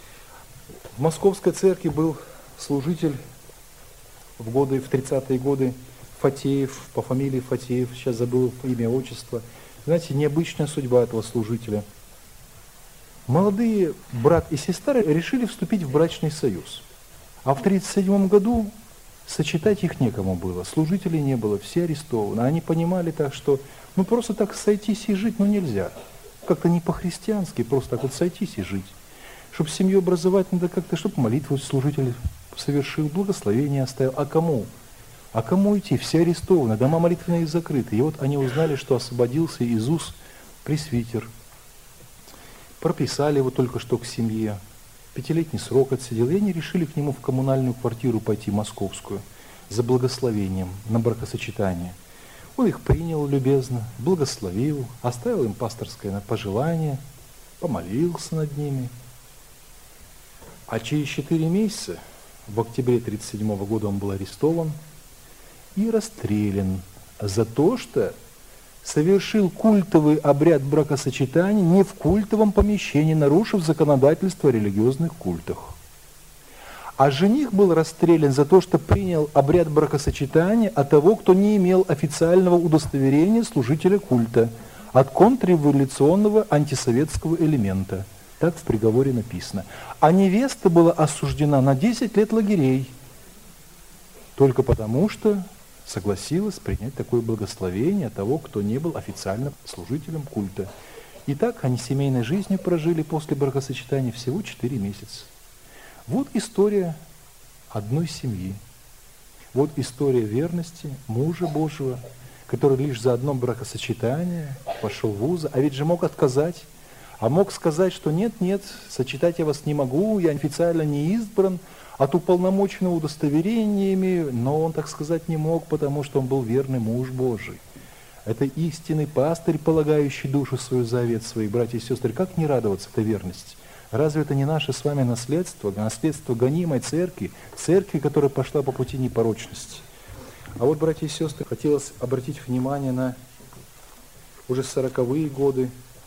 В Московской церкви был служитель в 30-е годы Фатеев, по фамилии Фатеев, сейчас забыл имя, отчество. Знаете, необычная судьба этого служителя. Молодые брат и сестра решили вступить в брачный союз. А в 1937 году сочетать их некому было, служителей не было, все арестованы. Они понимали так, что просто так сойтись и жить нельзя. Как-то не по-христиански, просто так вот сойтись и жить. Чтобы семью образовать, надо как-то, чтобы молитву служитель совершил, благословение оставил. А кому? А кому идти? Все арестованы, дома молитвенные закрыты. И вот они узнали, что освободился Иисус, пресвитер. Прописали его только что к семье. 5-летний срок отсидел, и они решили к нему в коммунальную квартиру пойти, московскую, за благословением на бракосочетание. Он их принял любезно, благословил, оставил им пасторское пожелание, помолился над ними. А через 4 месяца, в октябре 1937 года, он был арестован и расстрелян за то, что совершил культовый обряд бракосочетания не в культовом помещении, нарушив законодательство о религиозных культах. А жених был расстрелян за то, что принял обряд бракосочетания от того, кто не имел официального удостоверения служителя культа, от контрреволюционного антисоветского элемента. Так в приговоре написано. А невеста была осуждена на 10 лет лагерей, только потому, что согласилась принять такое благословение того, кто не был официально служителем культа. И так они семейной жизнью прожили после бракосочетания всего 4 месяца. Вот история одной семьи. Вот история верности мужа Божьего, который лишь за одно бракосочетание пошел в вуз, а ведь же мог отказать, а мог сказать, что нет, сочетать я вас не могу, я официально не избран, от уполномоченного удостоверения имею, но он так сказать не мог, потому что он был верный муж Божий. Это истинный пастырь, полагающий душу свою за овец своих, братья и сестры. Как не радоваться этой верности? Разве это не наше с вами наследство, наследство гонимой церкви, церкви, которая пошла по пути непорочности? А вот, братья и сестры, хотелось обратить внимание на уже 40-е годы,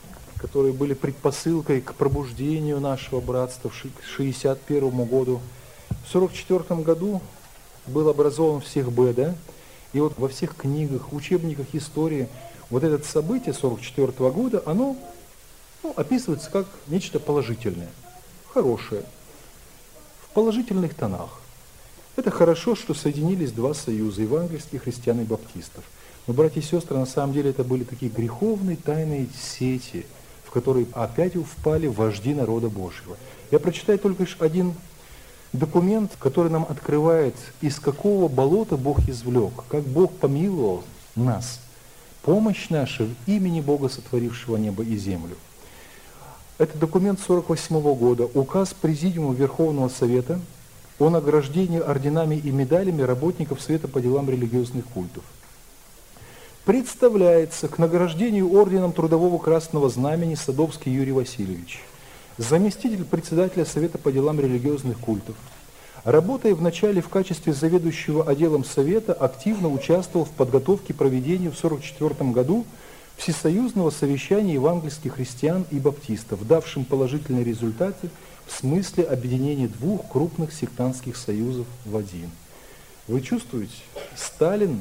которые были предпосылкой к пробуждению нашего братства к 1961 году. В 1944 году был образован всех-Б, да? И вот во всех книгах, учебниках истории вот это событие 1944 года, оно описывается как нечто положительное, хорошее, в положительных тонах. Это хорошо, что соединились два союза, евангельских христиан и баптистов. Но, братья и сестры, на самом деле это были такие греховные тайные сети, в которые опять впали вожди народа Божьего. Я прочитаю только лишь один документ, который нам открывает, из какого болота Бог извлек, как Бог помиловал нас. Помощь наша в имени Бога, сотворившего небо и землю. Это документ 1948 года, указ Президиума Верховного Совета о награждении орденами и медалями работников Совета по делам религиозных культов. Представляется к награждению орденом Трудового Красного Знамени Садовский Юрий Васильевич, заместитель председателя Совета по делам религиозных культов. Работая вначале в качестве заведующего отделом Совета, активно участвовал в подготовке и проведении в 1944 году Всесоюзного совещания евангельских христиан и баптистов, давшим положительные результаты в смысле объединения двух крупных сектантских союзов в один. Вы чувствуете? Сталин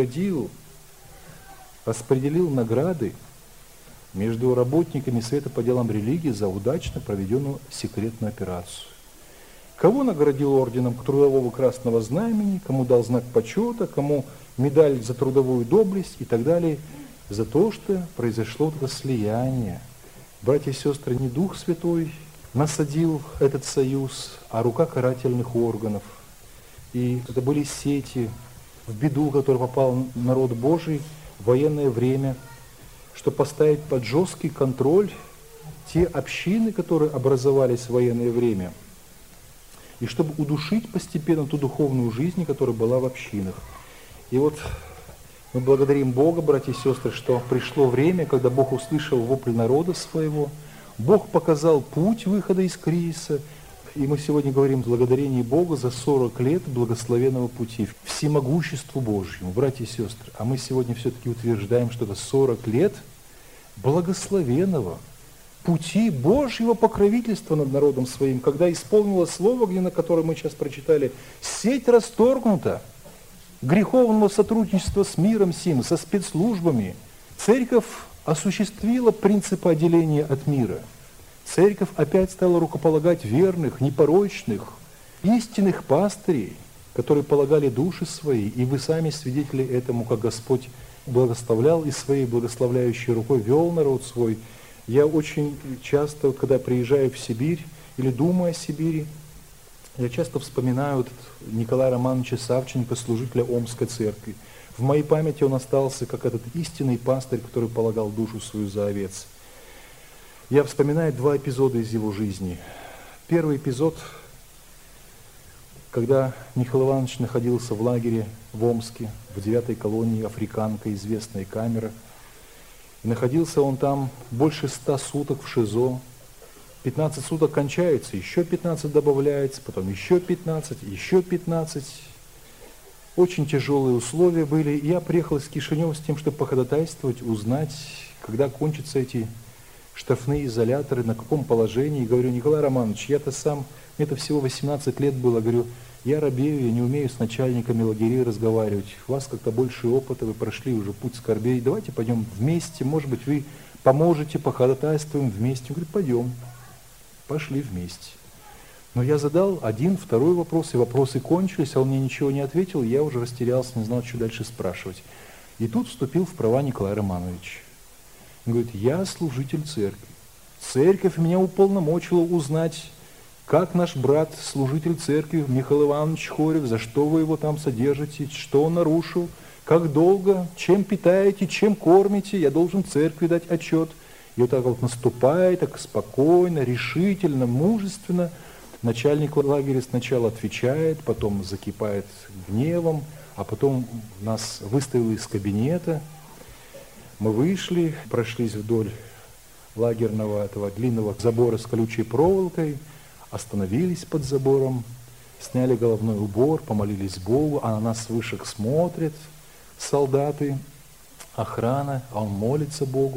распределил награды между работниками Совета по делам религии за удачно проведенную секретную операцию. Кого наградил орденом Трудового Красного Знамени, кому дал знак почета, кому медаль за трудовую доблесть и так далее, за то, что произошло это слияние. Братья и сестры, не Дух Святой насадил этот союз, а рука карательных органов. И это были сети, в беду, в которую попал народ Божий в военное время, чтобы поставить под жесткий контроль те общины, которые образовались в военное время, и чтобы удушить постепенно ту духовную жизнь, которая была в общинах. И вот мы благодарим Бога, братья и сестры, что пришло время, когда Бог услышал вопль народа своего, Бог показал путь выхода из кризиса, и мы сегодня говорим благодарение Богу за 40 лет благословенного пути, всемогуществу Божьему, братья и сестры. А мы сегодня все-таки утверждаем, что это 40 лет благословенного пути Божьего покровительства над народом своим, когда исполнилось слово, на которое мы сейчас прочитали, сеть расторгнута, греховного сотрудничества с миром сим, со спецслужбами. Церковь осуществила принципы отделения от мира. Церковь опять стала рукополагать верных, непорочных, истинных пастырей, которые полагали души свои, и вы сами свидетели этому, как Господь благословлял и своей благословляющей рукой вел народ свой. Я очень часто, когда приезжаю в Сибирь или думаю о Сибири, я часто вспоминаю Николая Романовича Савченко, служителя Омской церкви. В моей памяти он остался как этот истинный пастырь, который полагал душу свою за овец. Я вспоминаю два эпизода из его жизни. Первый эпизод, когда Михаил Иванович находился в лагере в Омске, в 9-й колонии «Африканка», известная камера. И находился он там больше 100 суток в ШИЗО. 15 суток кончается, еще 15 добавляется, потом еще 15, еще 15. Очень тяжелые условия были. И я приехал из Кишинева с тем, чтобы походатайствовать, узнать, когда кончатся эти штрафные изоляторы, на каком положении. И говорю: Николай Романович, я-то сам, мне-то всего 18 лет было, говорю, я робею, я не умею с начальниками лагерей разговаривать. У вас как-то больше опыта, вы прошли уже путь скорбей. Давайте пойдем вместе, может быть, вы поможете, походатайствуем вместе. Он говорит: пойдем. Пошли вместе. Но я задал один, второй вопрос, и вопросы кончились, а он мне ничего не ответил, и я уже растерялся, не знал, что дальше спрашивать. И тут вступил в права Николай Романович. Он говорит: я служитель церкви. Церковь меня уполномочила узнать, как наш брат, служитель церкви Михаил Иванович Хорев, за что вы его там содержите, что он нарушил, как долго, чем питаете, чем кормите, я должен церкви дать отчет. И вот так вот наступает, так спокойно, решительно, мужественно. Начальник лагеря сначала отвечает, потом закипает гневом, а потом нас выставил из кабинета. Мы вышли, прошлись вдоль лагерного этого длинного забора с колючей проволокой, остановились под забором, сняли головной убор, помолились Богу, а на нас свыше смотрят солдаты, охрана, а он молится Богу.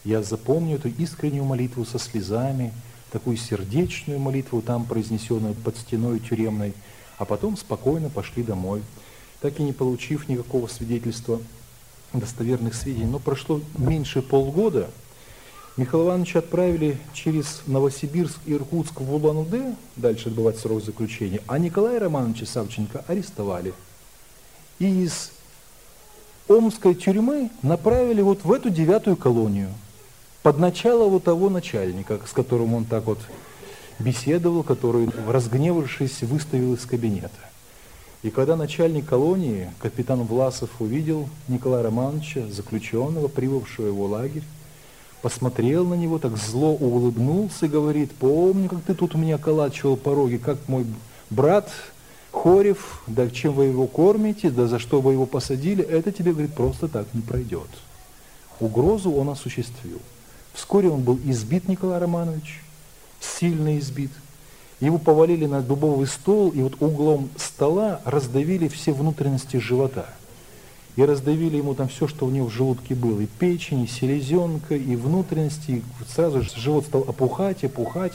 Я запомню эту искреннюю молитву со слезами, такую сердечную молитву, там произнесенную под стеной тюремной, а потом спокойно пошли домой, так и не получив никакого свидетельства, достоверных сведений. Но прошло меньше полгода, Михаила Ивановича отправили через Новосибирск и Иркутск в Улан-Удэ, дальше отбывать срок заключения, а Николая Романовича Савченко арестовали. И из Омской тюрьмы направили вот в эту 9-ю колонию, под начало вот того начальника, с которым он так вот беседовал, который, разгневавшись, выставил из кабинета. И когда начальник колонии, капитан Власов, увидел Николая Романовича, заключенного, прибывшего в его лагерь, посмотрел на него, так зло улыбнулся и говорит: помню, как ты тут у меня околачивал пороги, как мой брат Хорев, да чем вы его кормите, да за что вы его посадили, это тебе, говорит, просто так не пройдет. Угрозу он осуществил. Вскоре он был избит, Николай Романович, сильно избит. Его повалили на дубовый стол, и вот углом стола раздавили все внутренности живота. И раздавили ему там все, что у него в желудке было. И печень, и селезенка, и внутренности. И сразу же живот стал опухать.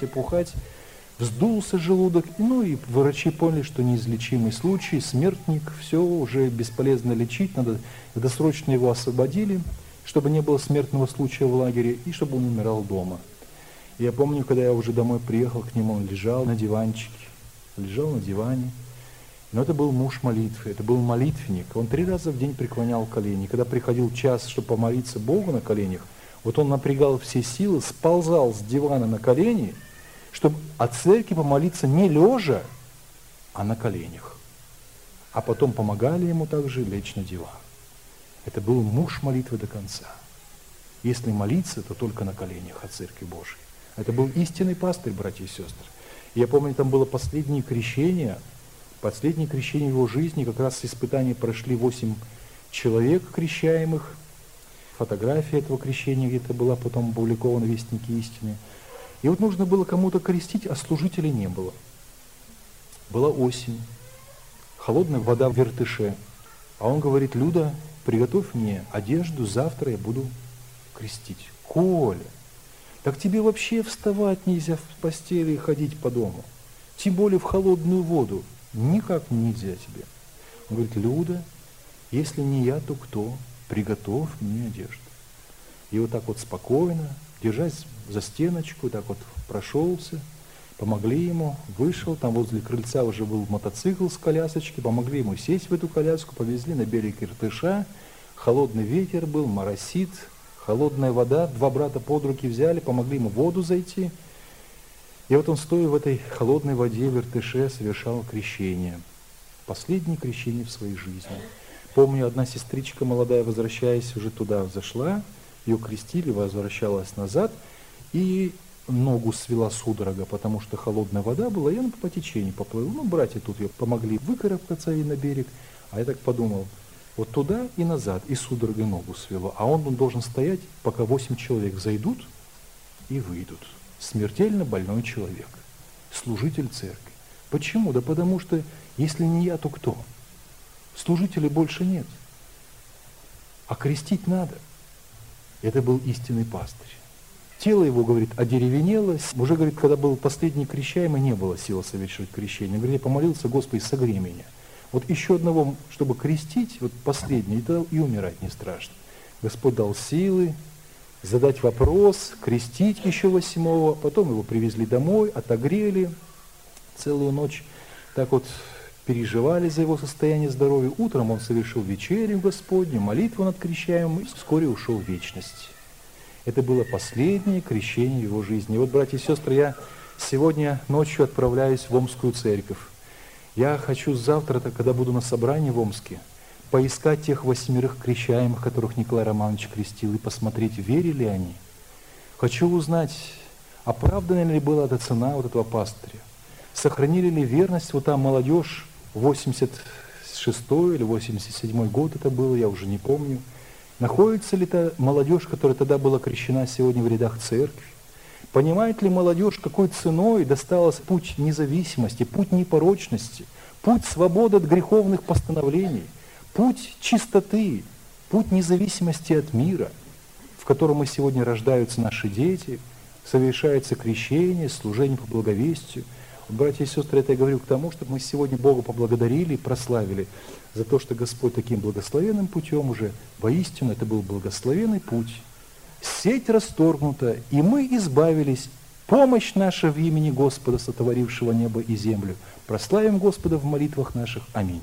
Вздулся желудок. Ну и врачи поняли, что неизлечимый случай, смертник, все, уже бесполезно лечить. Надо досрочно его освободили, чтобы не было смертного случая в лагере, и чтобы он умирал дома. И я помню, когда я уже домой приехал к нему, он лежал на диванчике, лежал на диване. Но это был муж молитвы, это был молитвенник. Он 3 раза в день преклонял колени. Когда приходил час, чтобы помолиться Богу на коленях, вот он напрягал все силы, сползал с дивана на колени, чтобы от церкви помолиться не лежа, а на коленях. А потом помогали ему также лечь на диван. Это был муж молитвы до конца. Если молиться, то только на коленях от Церкви Божией. Это был истинный пастырь, братья и сестры. И я помню, там было последнее крещение в его жизни, как раз испытания прошли 8 человек крещаемых. Фотография этого крещения где-то была потом опубликована в Вестнике истины. И вот нужно было кому-то крестить, а служителей не было. Была осень, холодная вода в вертыше. А он говорит: Люда, приготовь мне одежду, завтра я буду крестить. Коля, так тебе вообще вставать нельзя в постели и ходить по дому. Тем более в холодную воду. Никак нельзя тебе. Он говорит: Люда, если не я, то кто? Приготовь мне одежду. И вот так вот спокойно, держась за стеночку, так вот прошелся, помогли ему, вышел, там возле крыльца уже был мотоцикл с колясочки, помогли ему сесть в эту коляску, повезли на берег Иртыша, холодный ветер был, моросит, холодная вода, 2 брата под руки взяли, помогли ему в воду зайти. И вот он, стоя в этой холодной воде в Иртыше, совершал крещение. Последнее крещение в своей жизни. Помню, одна сестричка молодая, возвращаясь уже туда, зашла, ее крестили, возвращалась назад, и ногу свела судорога, потому что холодная вода была, и она по течению поплыла. Ну, братья тут ее помогли выкарабкаться и на берег. А я так подумал, вот туда и назад, и судорогой ногу свело. А он должен стоять, пока 8 человек зайдут и выйдут. Смертельно больной человек, служитель церкви. Почему? Да потому что, если не я, то кто? Служителей больше нет. А крестить надо. Это был истинный пастырь. Тело его, говорит, одеревенело. Уже, говорит, когда был последний крещаемый, не было сил совершить крещение. Говорит, я помолился: Господи, согрей меня. Вот еще одного, чтобы крестить, вот последний, и умирать не страшно. Господь дал силы задать вопрос, крестить еще 8-го, потом его привезли домой, отогрели целую ночь, так вот переживали за его состояние здоровья. Утром он совершил вечерю Господню, молитву над крещаемым, и вскоре ушел в вечность. Это было последнее крещение в его жизни. И вот, братья и сестры, я сегодня ночью отправляюсь в Омскую церковь. Я хочу завтра, когда буду на собрании в Омске, поискать тех 8 крещаемых, которых Николай Романович крестил, и посмотреть, верили они. Хочу узнать, оправдана ли была эта цена вот этого пастыря. Сохранили ли верность вот та молодежь, 86-й или 87-й год это было, я уже не помню. Находится ли та молодежь, которая тогда была крещена, сегодня в рядах церкви? Понимает ли молодежь, какой ценой досталось путь независимости, путь непорочности, путь свободы от греховных постановлений, путь чистоты, путь независимости от мира? В котором мы сегодня рождаются наши дети, совершается крещение, служение по благовестию. Братья и сестры, это я говорю к тому, чтобы мы сегодня Бога поблагодарили и прославили за то, что Господь таким благословенным путем уже, воистину, это был благословенный путь. Сеть расторгнута, и мы избавились. Помощь наша в имени Господа, сотворившего небо и землю. Прославим Господа в молитвах наших. Аминь.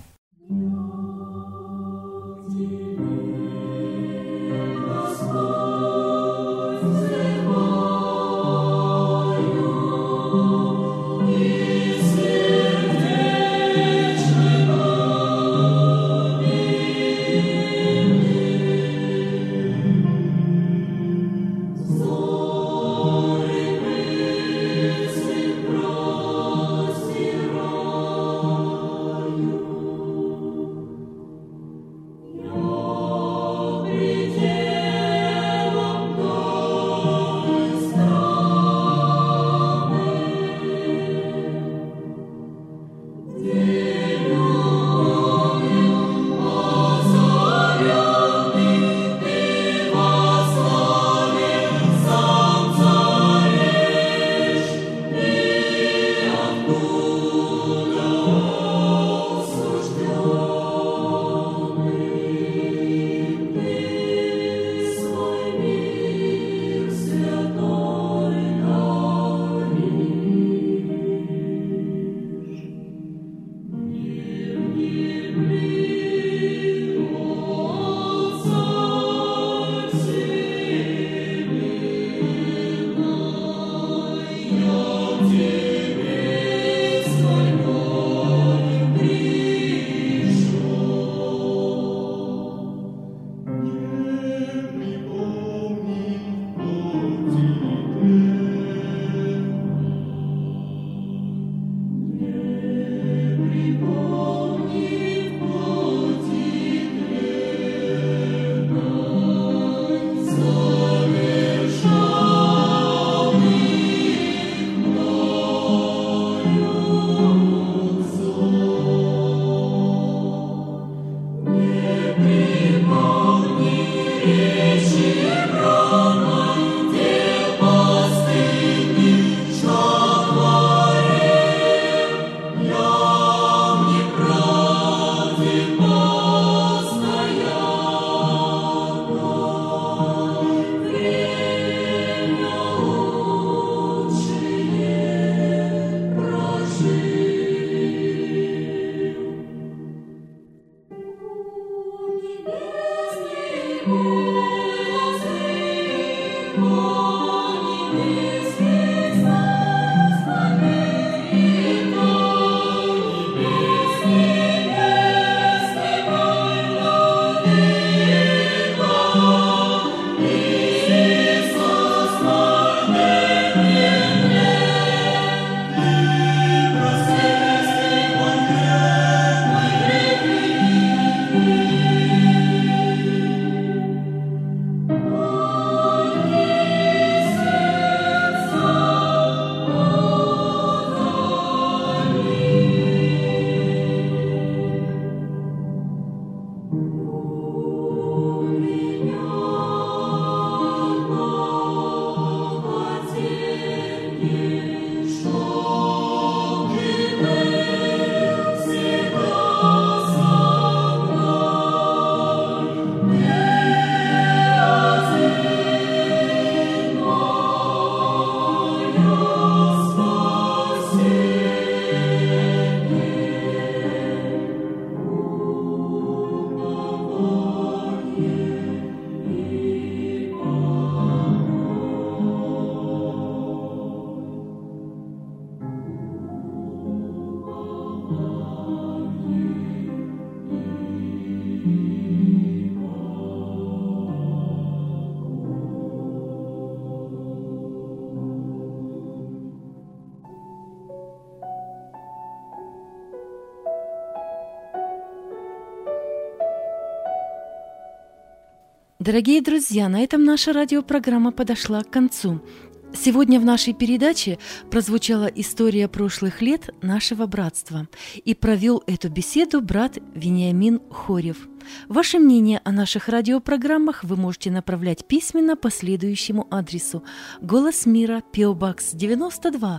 Дорогие друзья, на этом наша радиопрограмма подошла к концу. Сегодня в нашей передаче прозвучала история прошлых лет нашего братства, и провел эту беседу брат Вениамин Хорев. Ваше мнение о наших радиопрограммах вы можете направлять письменно по следующему адресу: «Голос мира», P.O. Box 92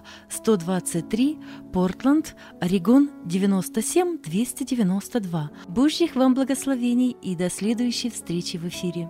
123, Портленд, Орегон 97 292. Божьих вам благословений и до следующей встречи в эфире.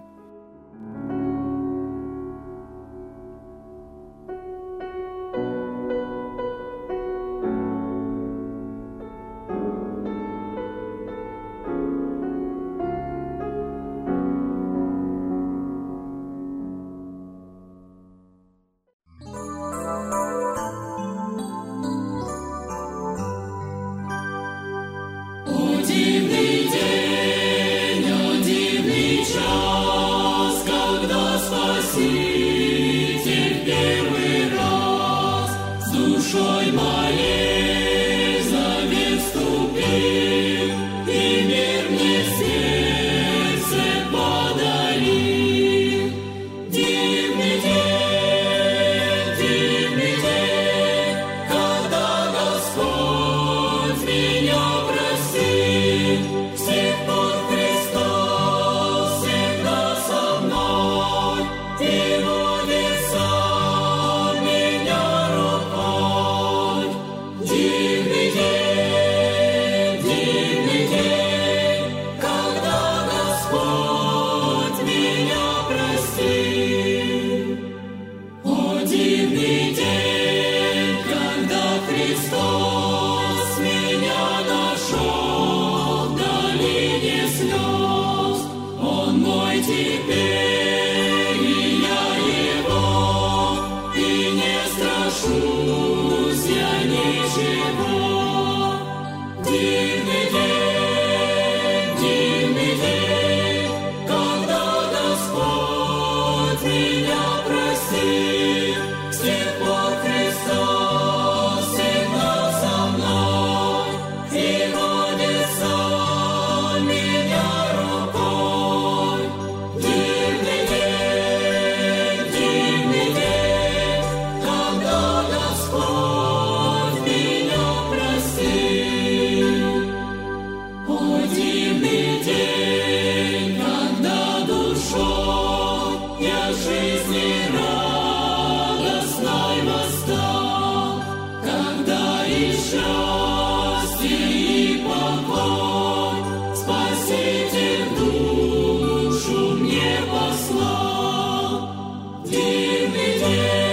Дивный день.